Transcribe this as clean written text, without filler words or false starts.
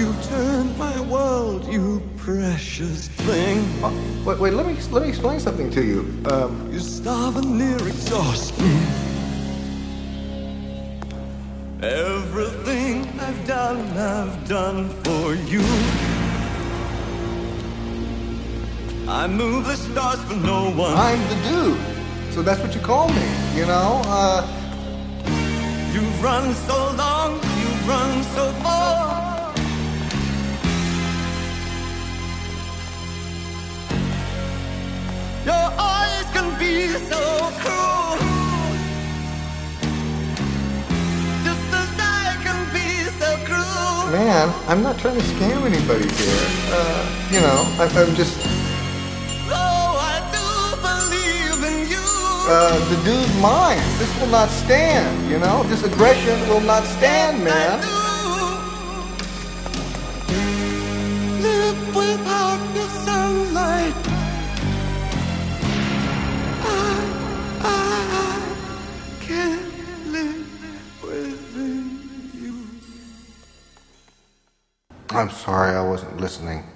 you turned my world, you precious thing. Wait, let me explain something to you. You're starving near exhaustion. Everything I've done for you. I move the stars for no one. I'm the dude, so that's what you call me, you know? You've run so long, you've run so far. Your eyes can be so cruel, just as I can be so cruel. Man, I'm not trying to scam anybody here. You know, I'm just... Oh, I do believe in you. The dude's mine. This will not stand, you know? This aggression will not stand, man. Live without the sunlight. I can't live within you. I'm sorry, I wasn't listening.